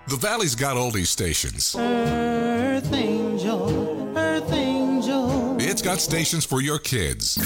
The Valley's got all these stations. Earth Angel, Earth Angel. It's got stations for your kids.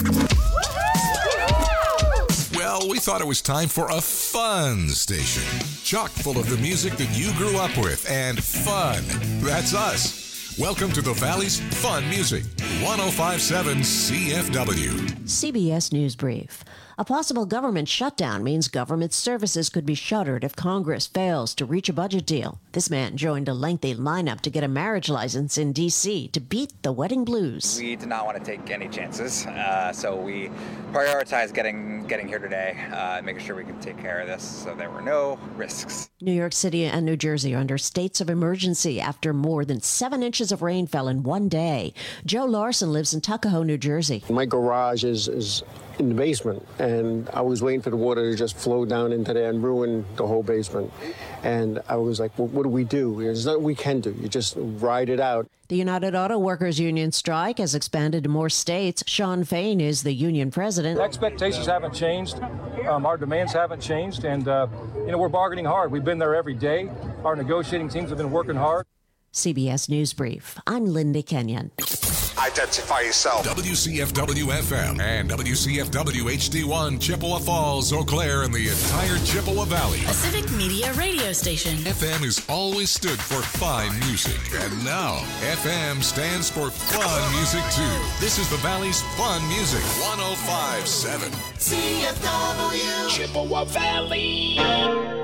Well, we thought it was time for a fun station. Chock full of the music that you grew up with and fun. That's us. Welcome to the Valley's Fun Music, 105.7 CFW. CBS News Brief. A possible government shutdown means government services could be shuttered if Congress fails to reach a budget deal. This man joined a lengthy lineup to get a marriage license in D.C. to beat the wedding blues. We did not want to take any chances, so we prioritized getting here today, making sure we could take care of this so there were no risks. New York City and New Jersey are under states of emergency after more than 7 inches of rain fell in one day. Joe Larson lives in Tuckahoe, New Jersey. My garage is in the basement, and I was waiting for the water to just flow down into there and ruin the whole basement. And I was like, well, what do we do? There's nothing we can do. You just ride it out. The United Auto Workers Union strike has expanded to more states. Sean Fain is the union president. Expectations haven't changed. Our demands haven't changed. And, we're bargaining hard. We've been there every day. Our negotiating teams have been working hard. CBS News Brief. I'm Linda Kenyon. Identify yourself. WCFW-FM and WCFW-HD1, Chippewa Falls, Eau Claire, and the entire Chippewa Valley. A civic media radio station. FM has always stood for fine music, and now FM stands for fun music too. This is the Valley's Fun Music, 105.7 CFW Chippewa Valley.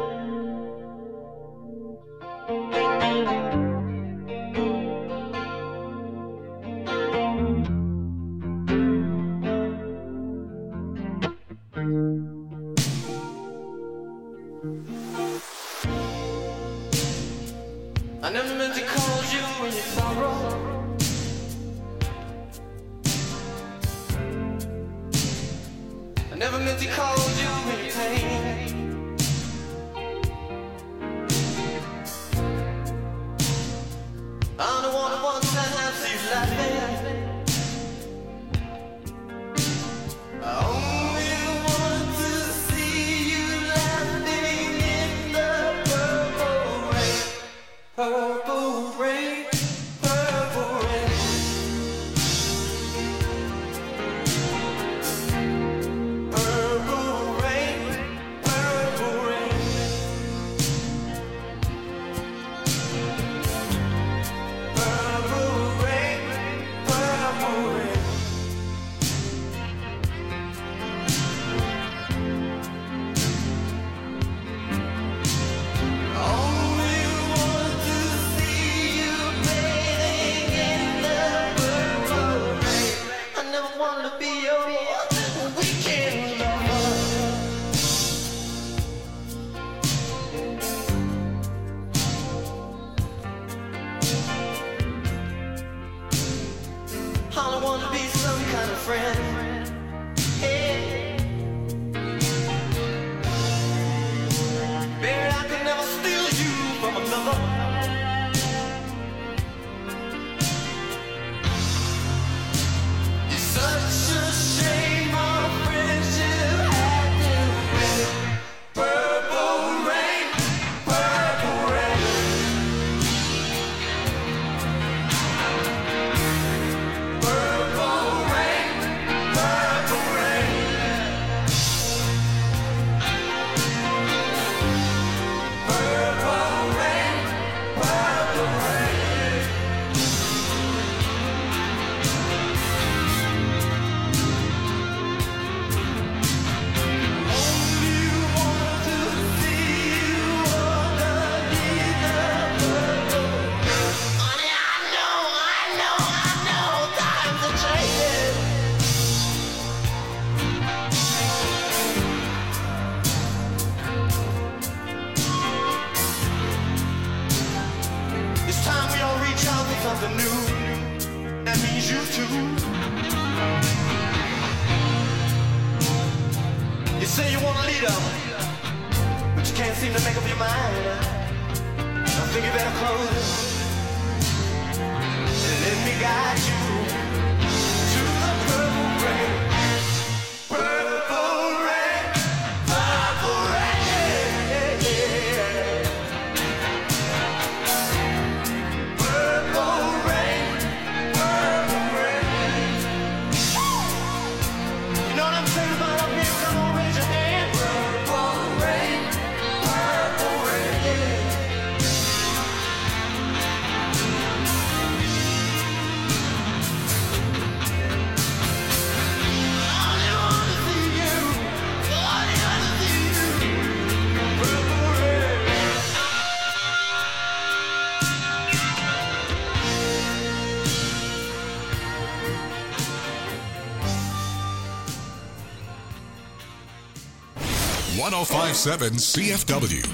I never meant to call you when you sorrow. I never meant to call you when you pain. I'm the one who wants to have you laughing. I only want to see you laughing in the purple rain. Purple rain, purple rain. Purple rain, purple rain. Purple rain, purple rain. Only want to see you bathing in the purple rain. I never wanted to be your weekend lover. I want to be some kind of friend. Hey. Baby, I could never steal you from another. It's such a shame our friendship had to end. Purple rain, purple rain. Purple rain, purple rain. Purple rain, purple rain. Only want to see you underneath the purple rain. Honey, I know, times are changing. It's time we all reach out for something new. That means you too. You say you want a leader, but you can't seem to make up your mind. I think you better close and let me guide you to the purple rain. Purple rain, purple rain. 1057 CFW.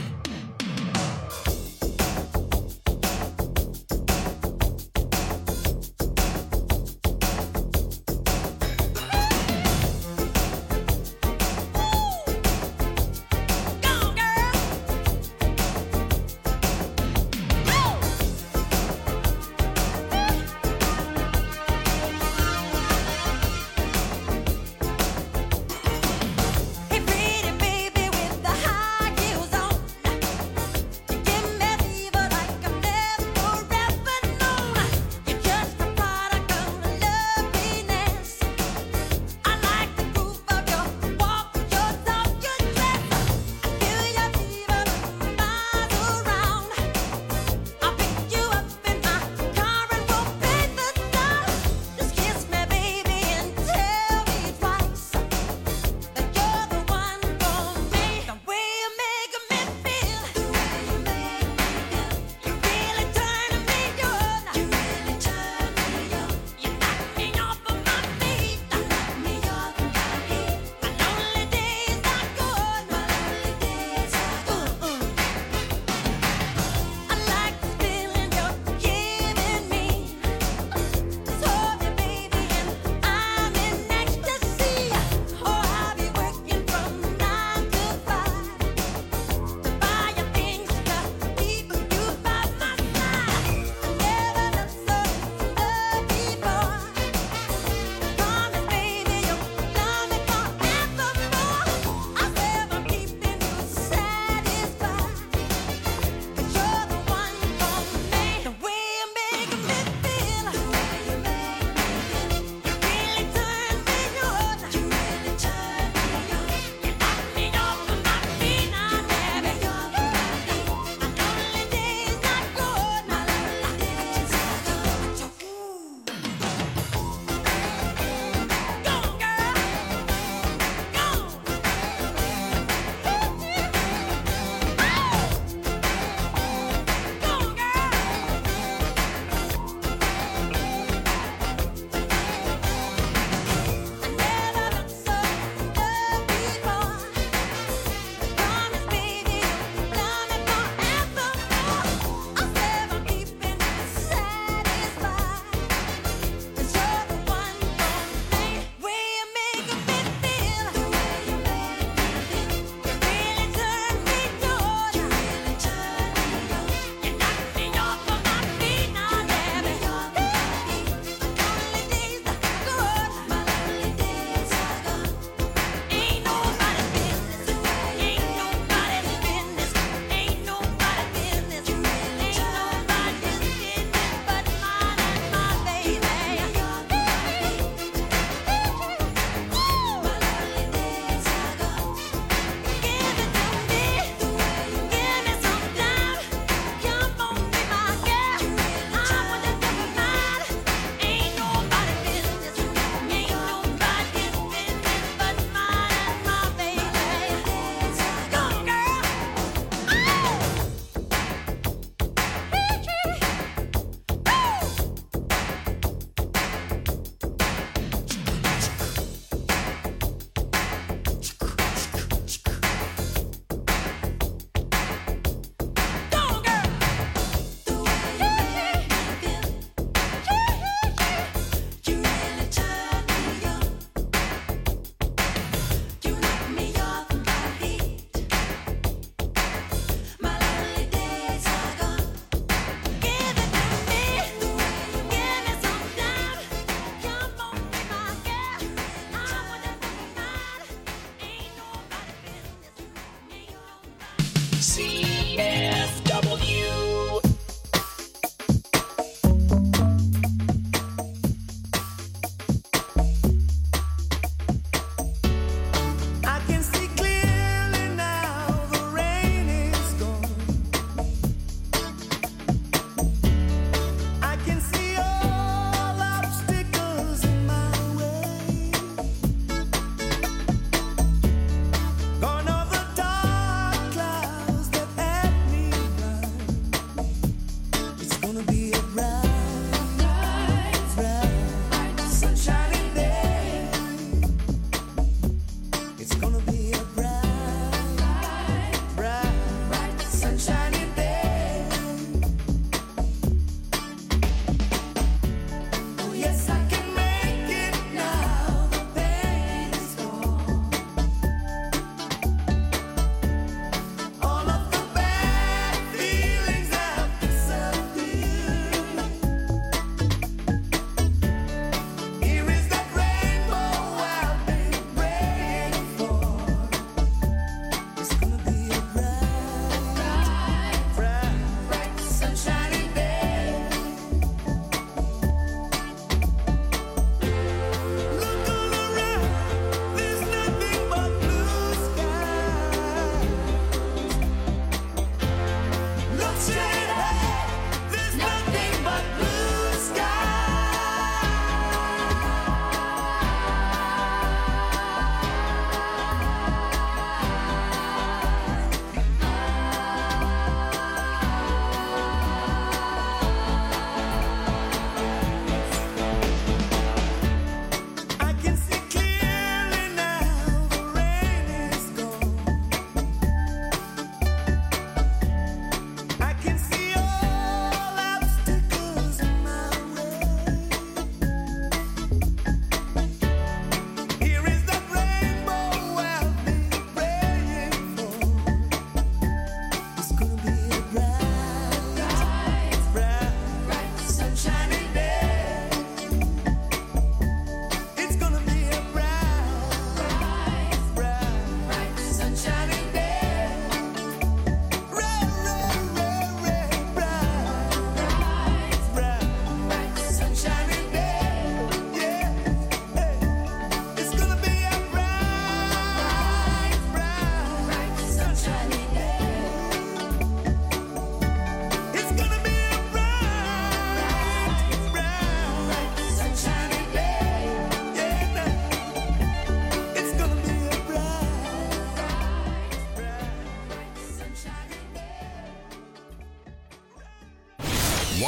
Hey, pretty baby with the high heels on.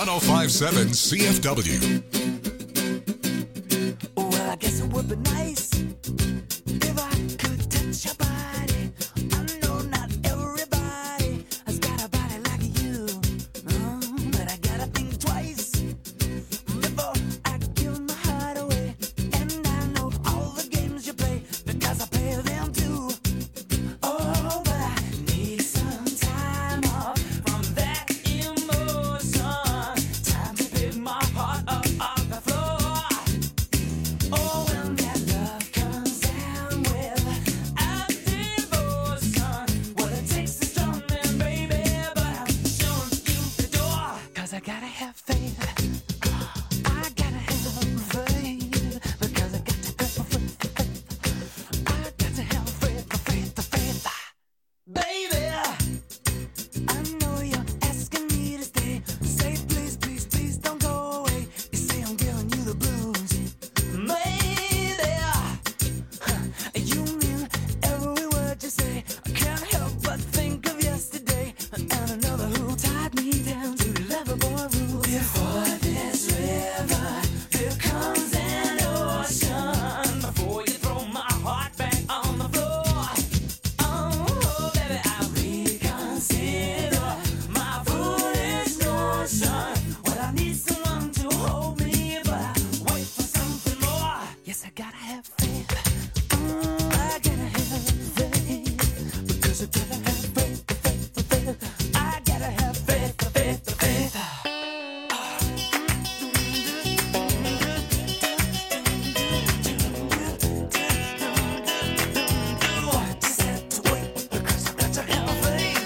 1057 CFW. Well, I guess it would be nice if I could touch your body. I know not everybody has got a body like you, but I gotta think twice before I give my heart away. And I know all the games you play because I play them too. Oh, but I need some time off from that emotion. Time to pick my heart up off the floor. Oh, when that love comes down with a devotion, well, it takes a strong man, baby, but I'm showing you the door. 'Cause I gotta have faith. I gotta have faith. Because I got to have faith. I got to have faith, faith. Baby, I know you're asking me to stay. Say please, please, please don't go away. You say I'm giving you the blues. Maybe you mean every word you say. I can't help but think of yesterday and another who tied me down to lover boy rules. Before this river, here comes an ocean. Before you throw my heart back on the floor. Oh, baby, I reconsider my foolish notion. Well, I need someone to hold me, but I wait for something more. Yes, I gotta have faith. I gotta have faith. Because I gotta have faith. I gotta have faith. Just have to wait because I got to have faith.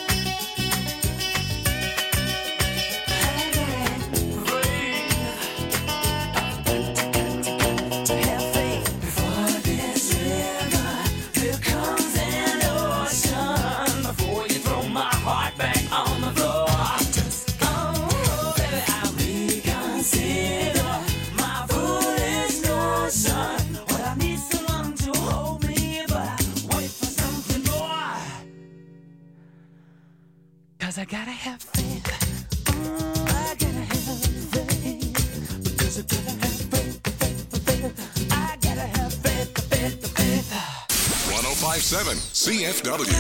To have faith. Before this river, here comes an ocean. Before you throw my heart back on the floor. Oh, baby, I reconsider my foolish notion. Well, I need someone to hold me, but I wait for something more. 'Cause I gotta have faith. I gotta have faith. Because I gotta have faith. I gotta have faith. 1057 CFW.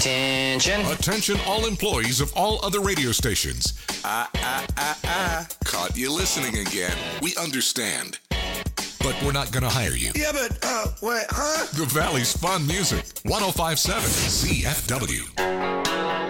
Attention. Attention all employees of all other radio stations. Caught you listening again. We understand. But we're not going to hire you. Yeah, but, wait, huh? The Valley's Fun Music. 105.7 CFW.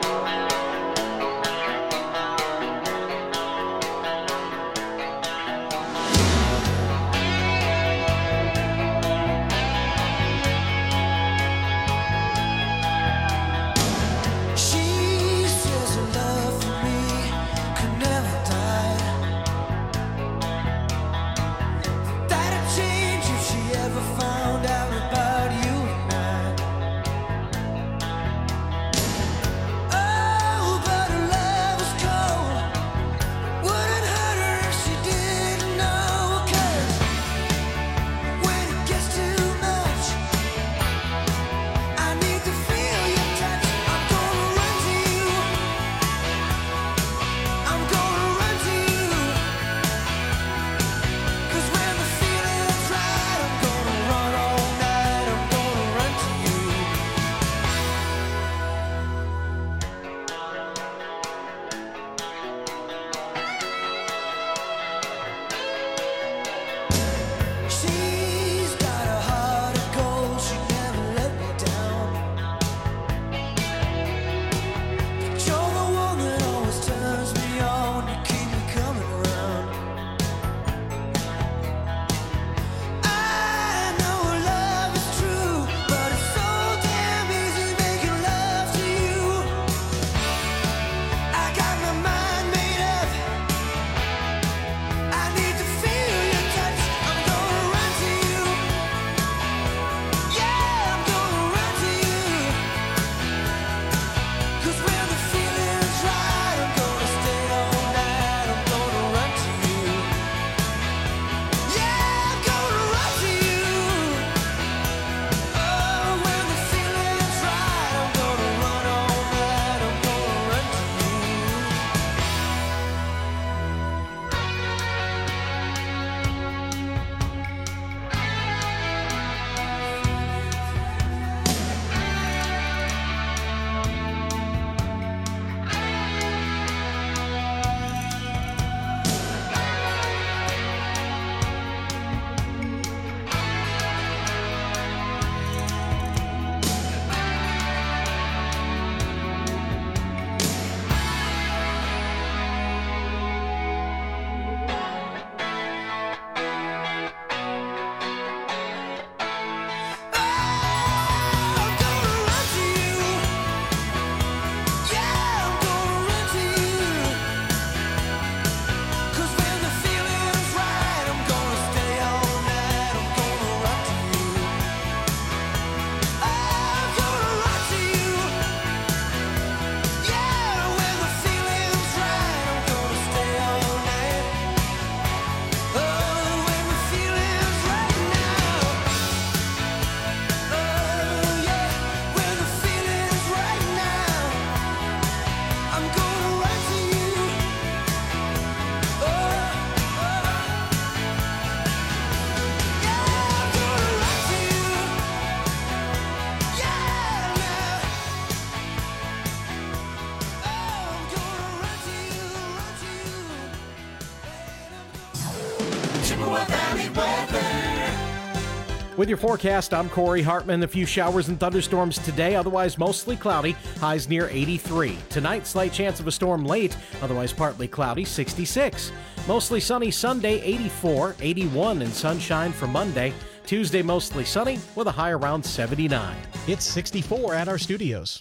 With your forecast, I'm Corey Hartman. A few showers and thunderstorms today, otherwise mostly cloudy, highs near 83. Tonight, slight chance of a storm late, otherwise partly cloudy, 66. Mostly sunny Sunday, 84, 81 and sunshine for Monday. Tuesday, mostly sunny with a high around 79. It's 64 at our studios.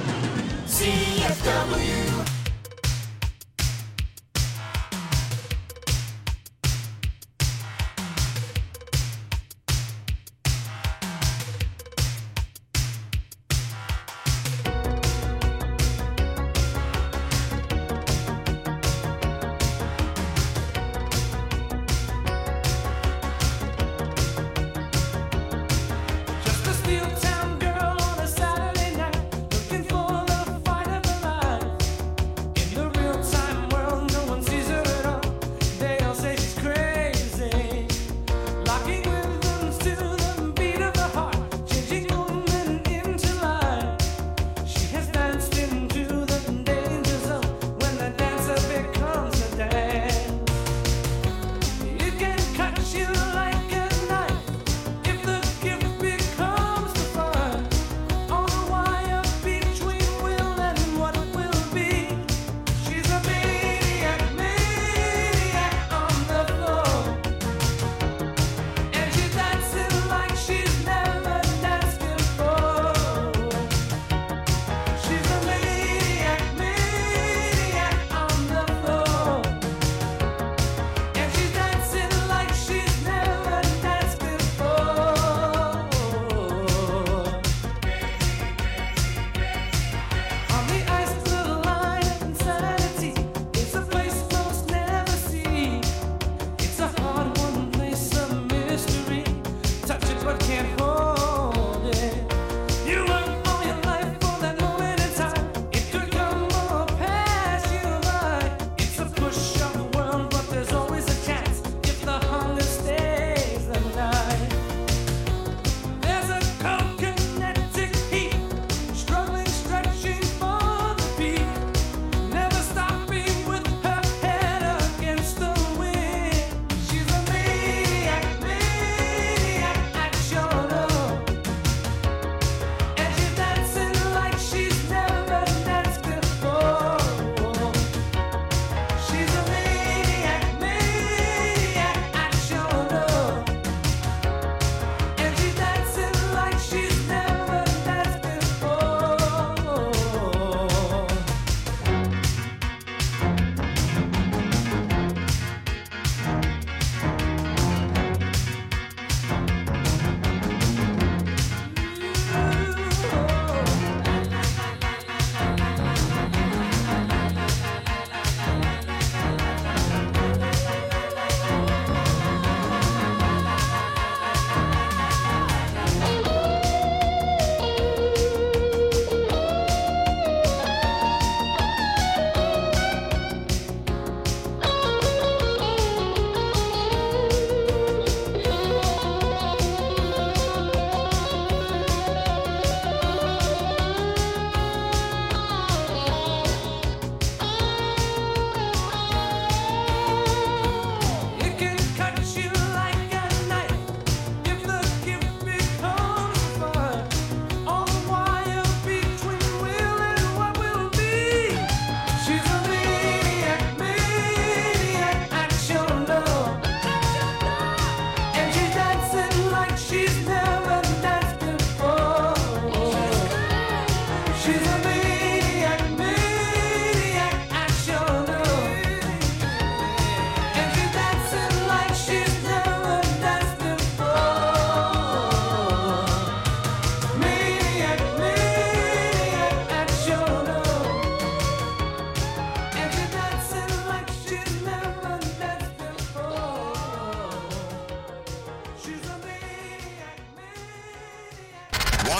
CFW. Town girl on a Saturday night, looking for the fight of her life.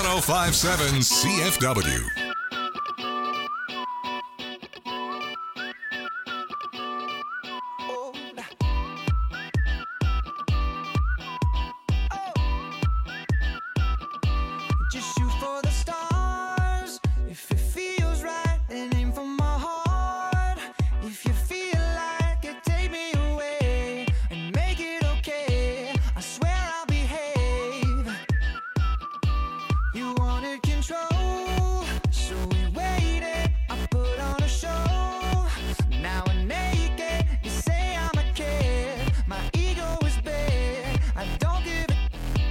1057 CFW. Just shoot for the stars if it feels right, and aim for my heart. If you feel like it, take me away and make it okay. I swear I'll behave. You wanted control, so we waited. I put on a show. Now I'm naked. You say I'm a kid. My ego is bad. I don't give a.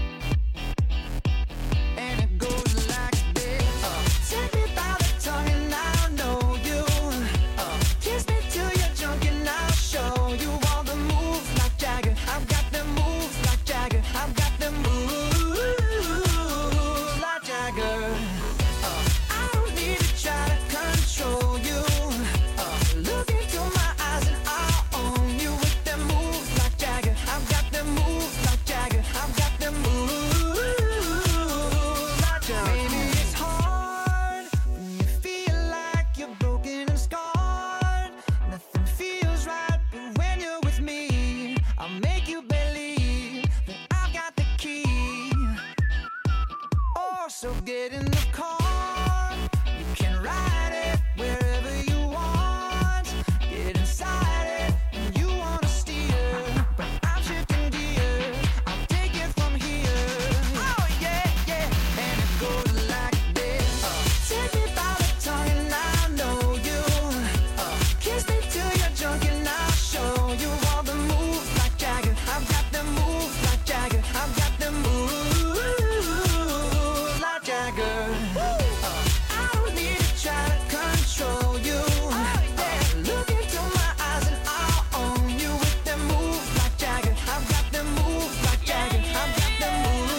And it goes like this. Take me by the tongue and I'll know you. Kiss me till you're drunk and I'll show you all the moves like Jagger. I've got the moves like Jagger. I've got the moves like Jagger. I don't need to try to control you. Look into my eyes and I'll own you with the moves like Jagger. I've got the moves like Jagger. I've got the moves like Jagger. Maybe it's hard when you feel like you're broken and scarred. Nothing feels right, but when you're with me, I'll make you believe that I've got the key. Oh, so get in the car. You can ride it wherever you want. Get inside it and you wanna steer, but I'm shifting gears. I'll take it from here. Oh yeah, yeah. And it goes like this. Take me by the tongue and I know you. Kiss me till you're drunk and I'll show you all the moves like Jagger. I've got the moves like Jagger. I've got the moves like Jagger. I don't need to try to control you. Look into my eyes and I'll own you with the moves like Jagger. I've got the moves like Jagger. I've got the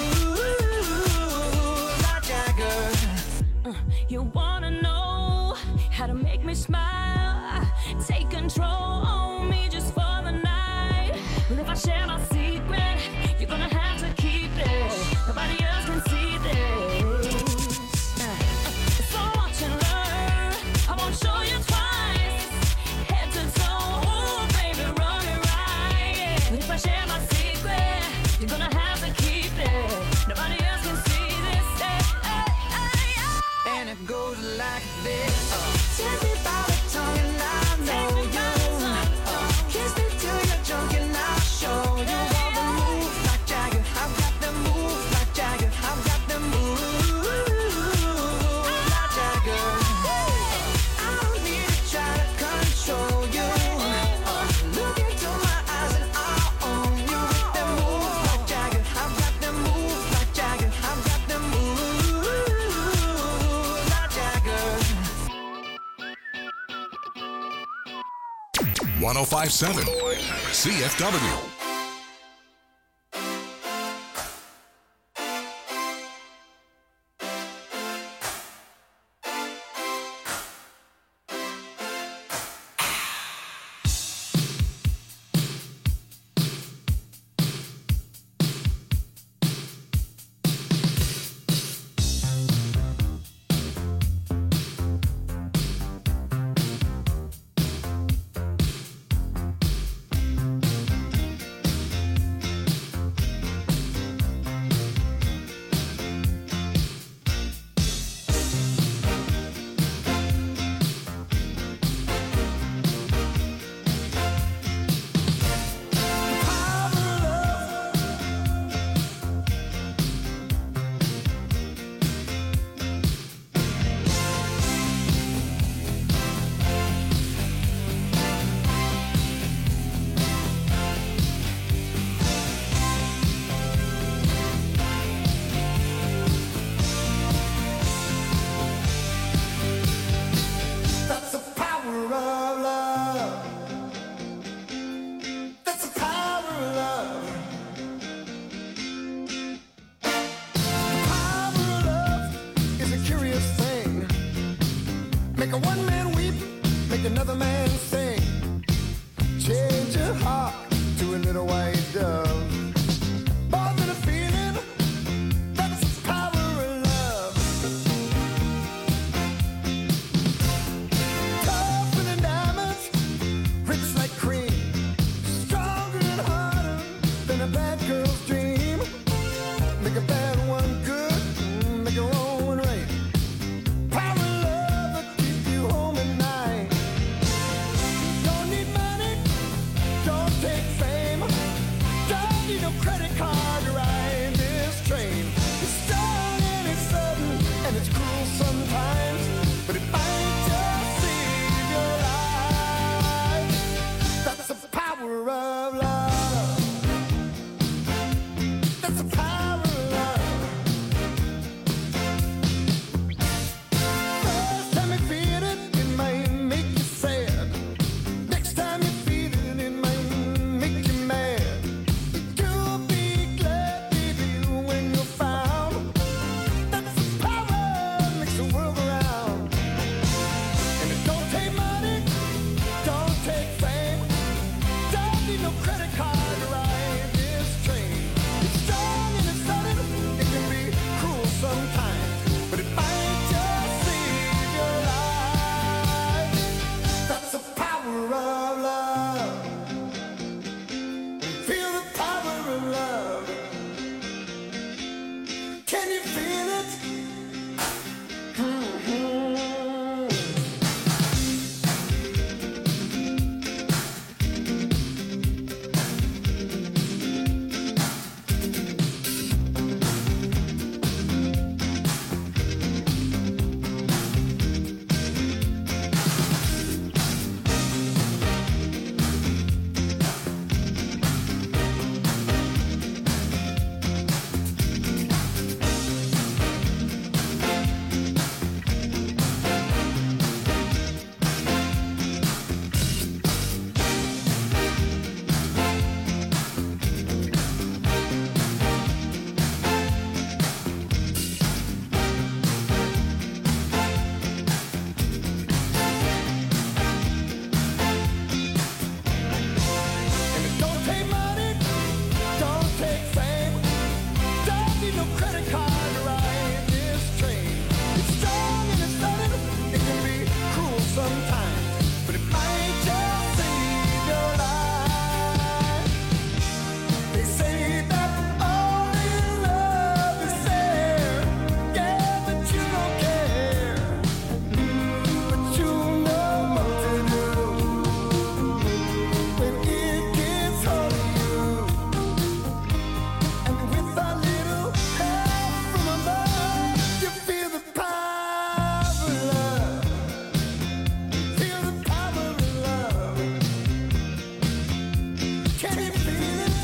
moves like Jagger. You wanna know how to make me smile? Take control on me just for the night. Well, if I share my secret, you're gonna have to keep it. Nobody else can see this. So watch and learn. I won't show you twice. Head to toe, ooh, baby, run it right. But if I share my secret, you're gonna have to keep it. Nobody else can see this. And it goes like this. Take me by the tongue and I know you. Kiss me till you're drunk and I'll show you all the moves like Jagger. I've got the moves like Jagger. I've got the moves like Jagger. I don't need to try to control you. Look into my eyes and I'll own you with the moves like Jagger. I've got the moves like Jagger. I've got the moves like Jagger. 1057 CFW. Make a one man weep, make another man sing. Change your heart to a little white dove. More than a feeling, that's the power of love. power of love. That's the power of love. First time you feel it, it might make you sad. Next time you feel it, it might make you mad. You'll be glad, baby, when you're found. That's the power that makes the world go round. And it don't take money, don't take fame, don't need no credit card to ride this train. It's strong and it's sudden, it can be cruel sometimes, but it might just save your life. That's the power of love. Feel the power of love. Can you feel it? And it don't take money, don't take fame, don't need no credit card to ride this train. It's strong and it's sudden, it can be cruel sometimes, but it might just save your life. They say that only love is fair, yeah, but you don't care. But you know what to do when it gets hold of you. And with a little help from above, you feel the power of love. Feel the power of love. Can you feel it?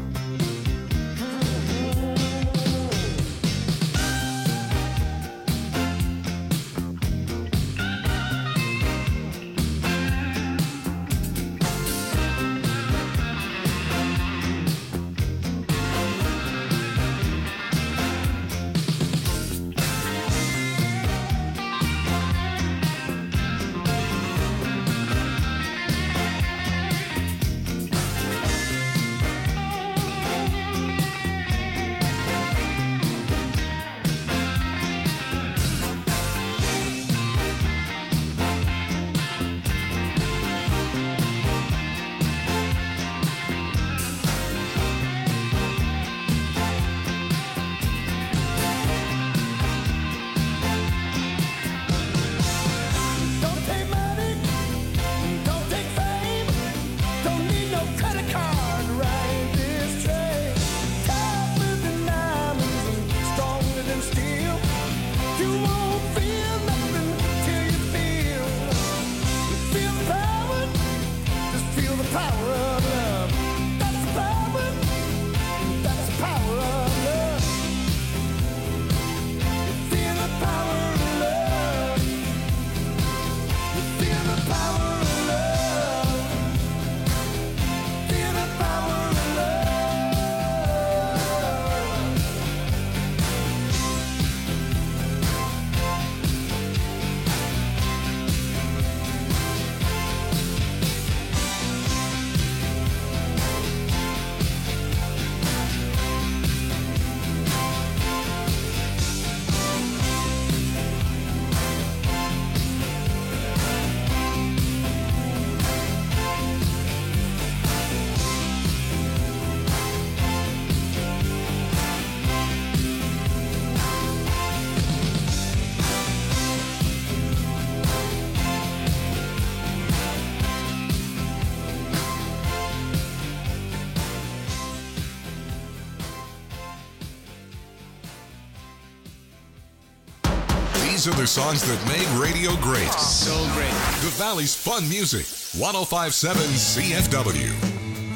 Don't take money, don't take fame, don't need no credit card to ride this train. Tougher than diamonds and stronger than steel. You won't feel nothing till you feel the power. Just feel the power of love. That's the power. That's the power of love. Feel the power of love. Feel the power of love. Feel the power of love. These are the songs that made radio great. So great. The Valley's fun music. 105.7 CFW.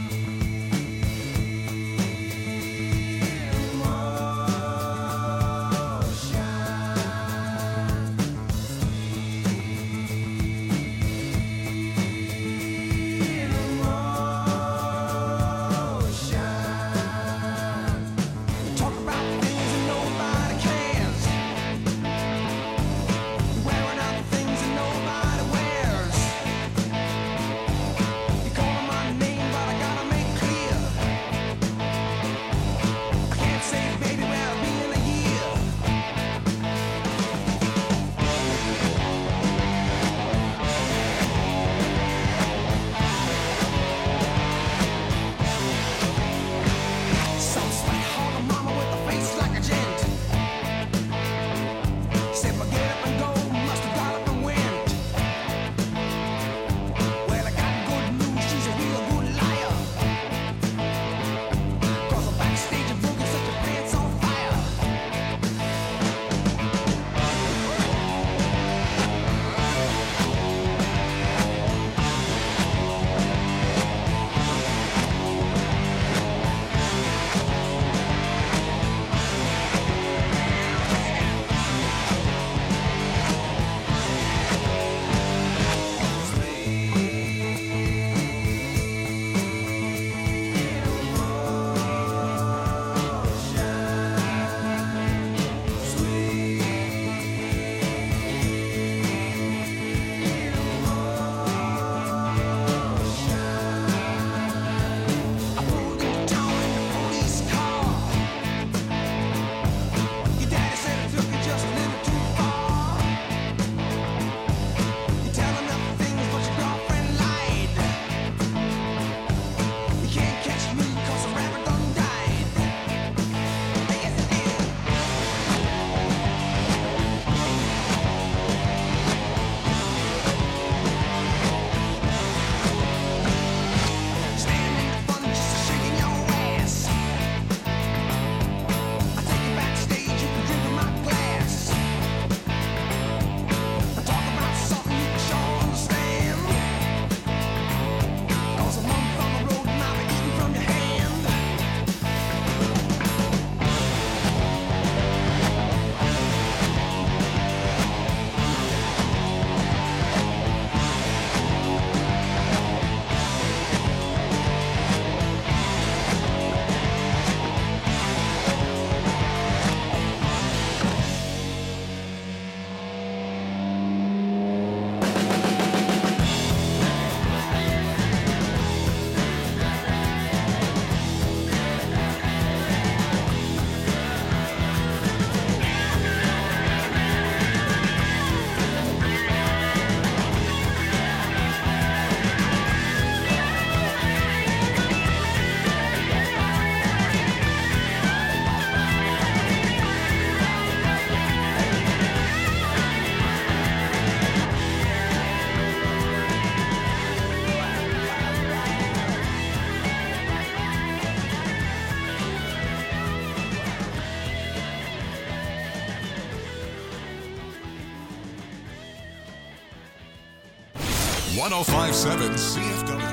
1057 CFW.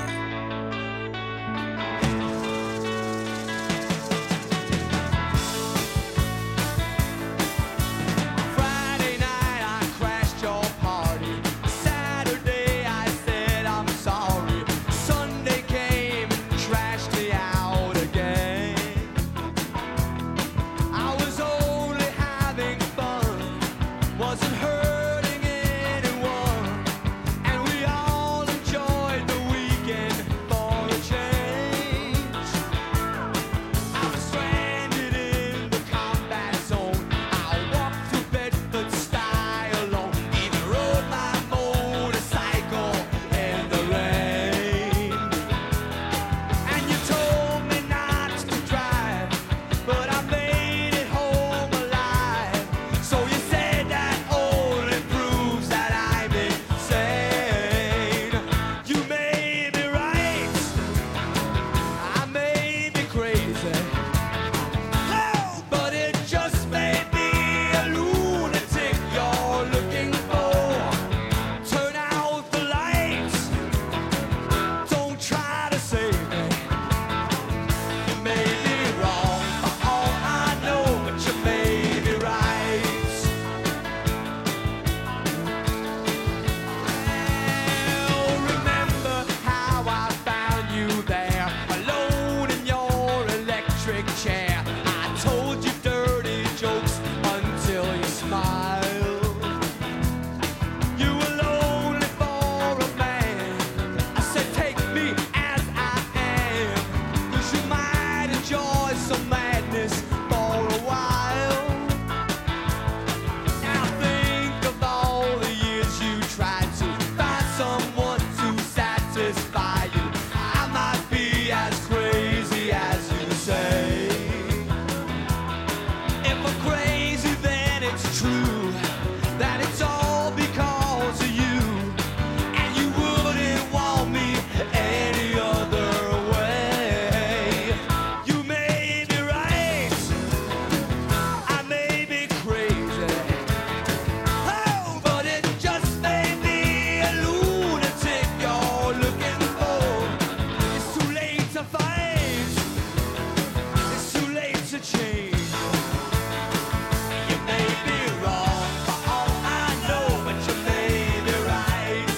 Friday night I crashed your party. Saturday I said I'm sorry. Sunday came and trashed me out again. I was only having fun, wasn't hurting anyone, and we all enjoyed the weekend for a change. I was stranded in the combat zone. I walked through Bedford style alone, even rode my motorcycle in the rain. And you told me not to drive, but I made it home alive. So you said that only proves that I'm insane. You may be right, I may be crazy. Oh, but it just may be a lunatic you're looking for. Turn out the lights, don't try to save me. You may be wrong for all I know, but you may be right. Well, remember how I found you there, alone in your electric chair. I told you dirty jokes until you smiled. You were lonely for a man. I said, take me as I am, 'cause you might enjoy some madness for a while. Now think of all the years you tried to find someone to satisfy you. I might be as crazy as you say. If I'm crazy, then it's true that it's all because of you, and you wouldn't want me any other way. You may be right, I may be crazy. Oh, but it just may be a lunatic you're looking for. It's too late to fight, it's too late to change. You may be wrong for all I know, but you may be right.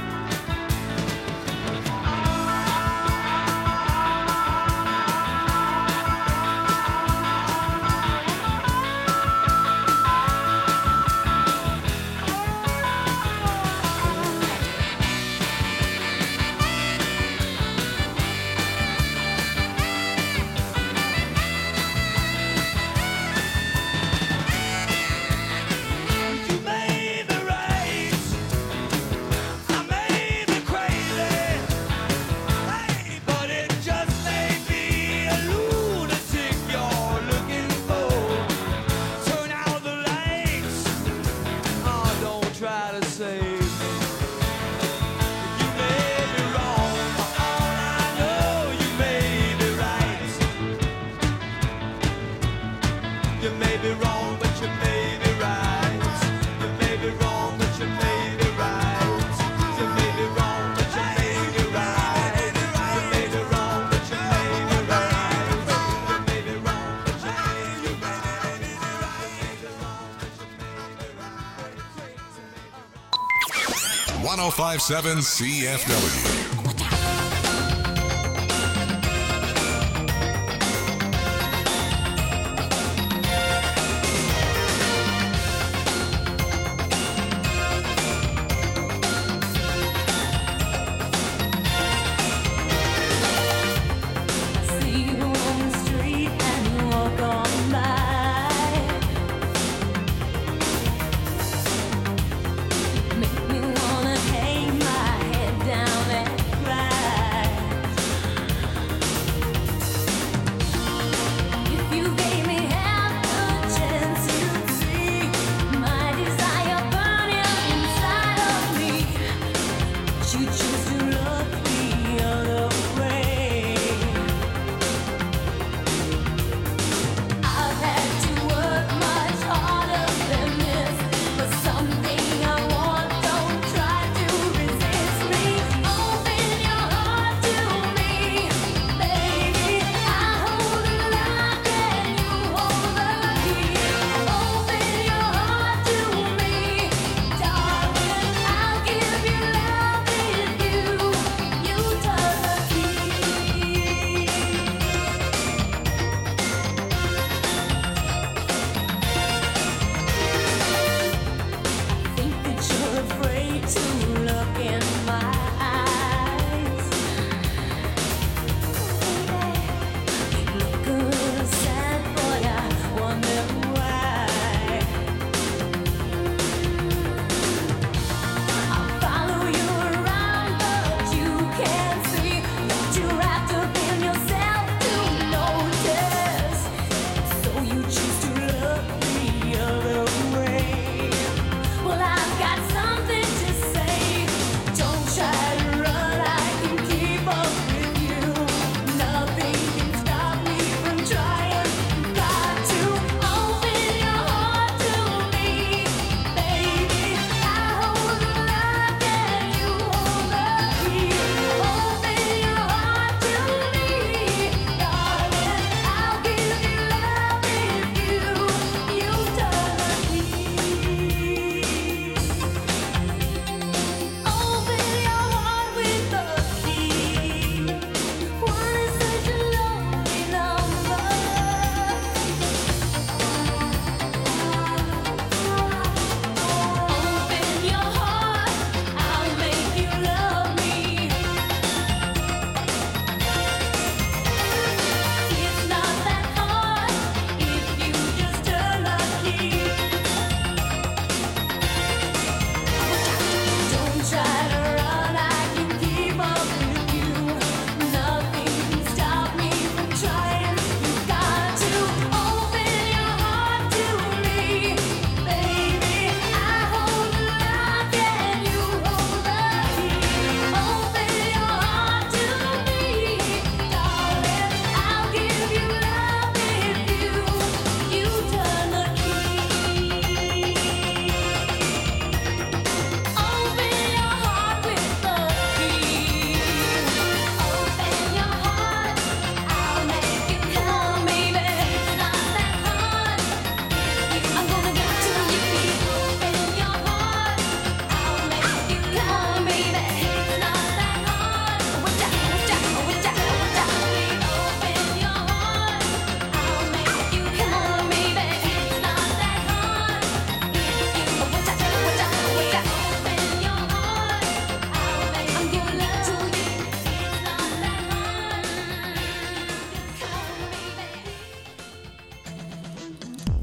1057 CFW. Make me wanna hang my head down and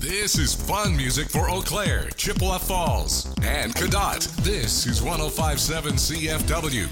This is fun music for Eau Claire, Chippewa Falls, and Cadott. This is 105.7 CFW.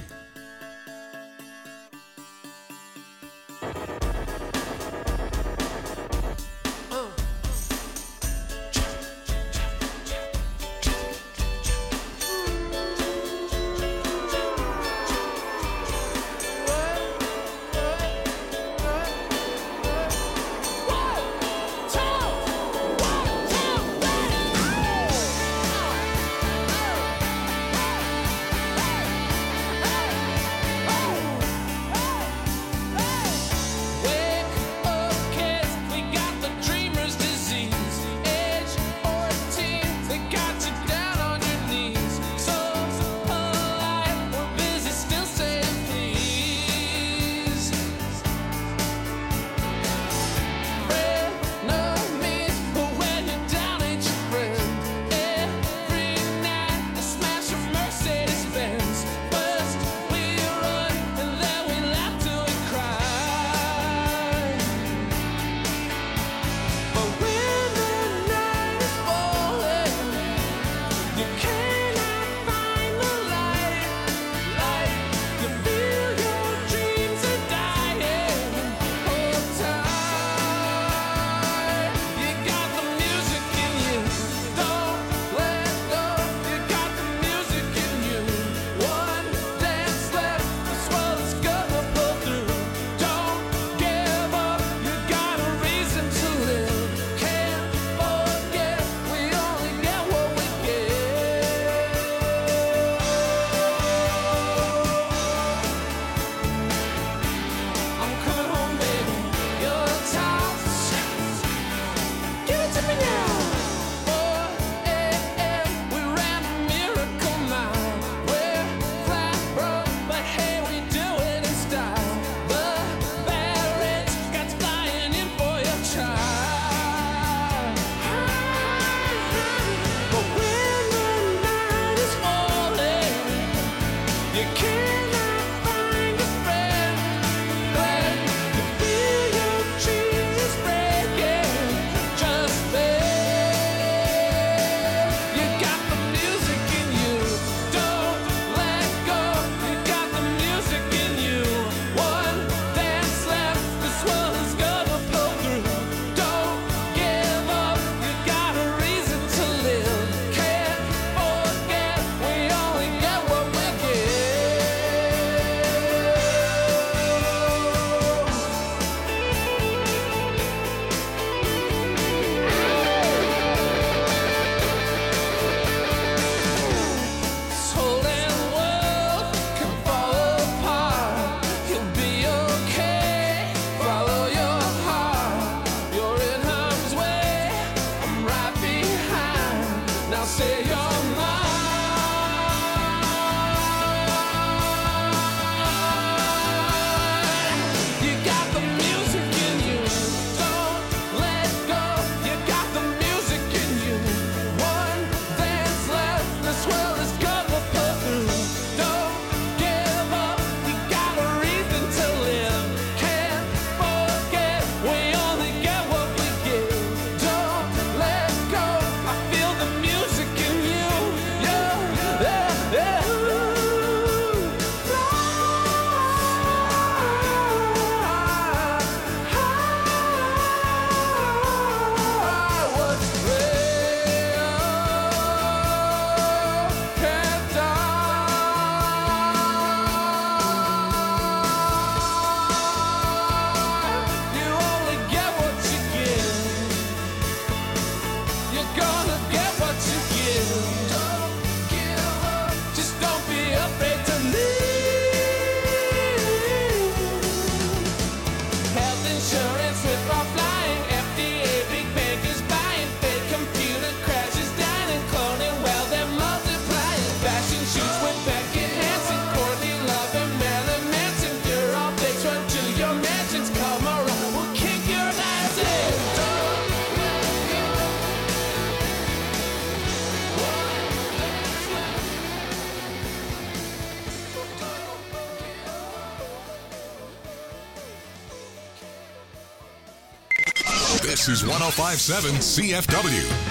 This is 105.7 CFW.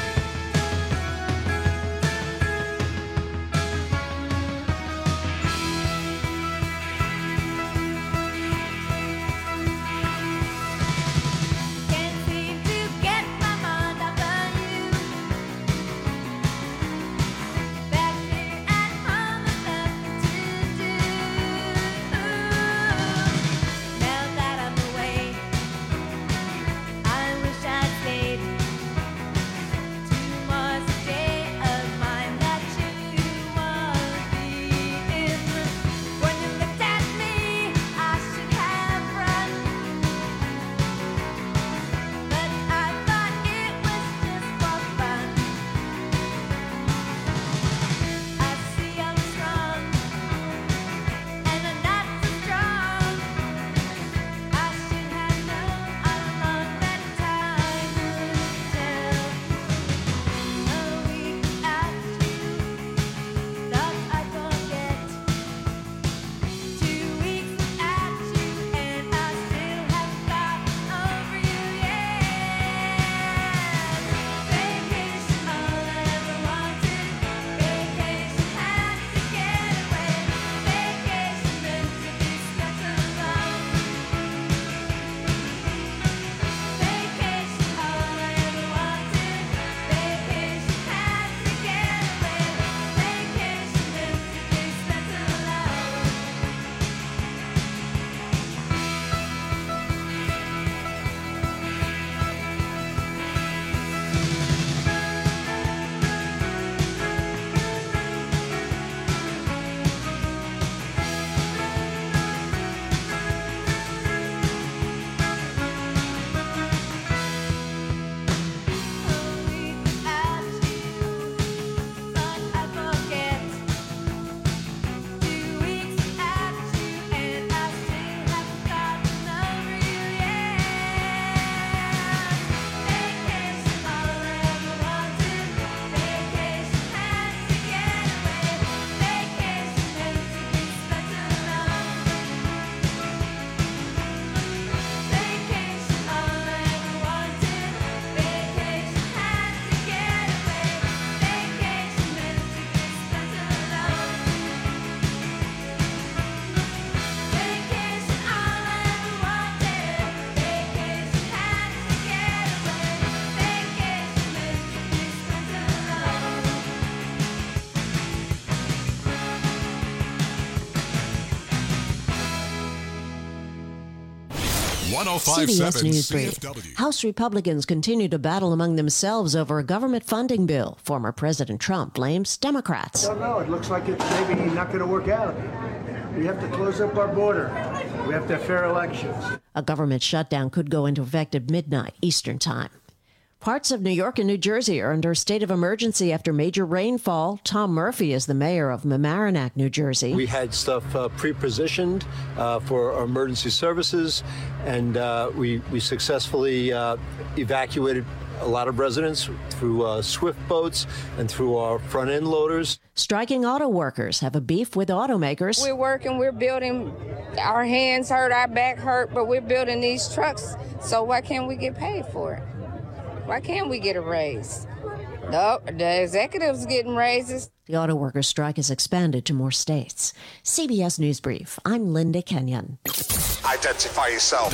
CBS News Brief. House Republicans continue to battle among themselves over a government funding bill. Former President Trump blames Democrats. I don't know. It looks like it's maybe not going to work out. We have to close up our border. We have to have fair elections. A government shutdown could go into effect at midnight Eastern Time. Parts of New York and New Jersey are under a state of emergency after major rainfall. Tom Murphy is the mayor of Mamaroneck, New Jersey. We had stuff pre-positioned for our emergency services, and we successfully evacuated a lot of residents through swift boats and through our front-end loaders. Striking auto workers have a beef with automakers. We're working, we're building. Our hands hurt, our back hurt, but we're building these trucks, so why can't we get paid for it? Why can't we get a raise? No, the executives getting raises. The auto workers' strike has expanded to more states. CBS News Brief. I'm Linda Kenyon. Identify yourself.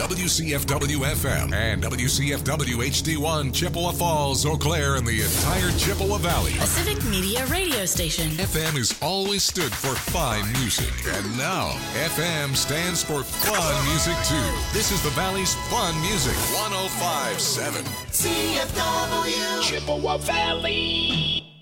WCFW-FM and WCFW-HD1, Chippewa Falls, Eau Claire, and the entire Chippewa Valley. A civic media radio station. FM has always stood for fine music. And now, FM stands for fun music, too. This is the Valley's fun music. 105.7. CFW. Chippewa Valley.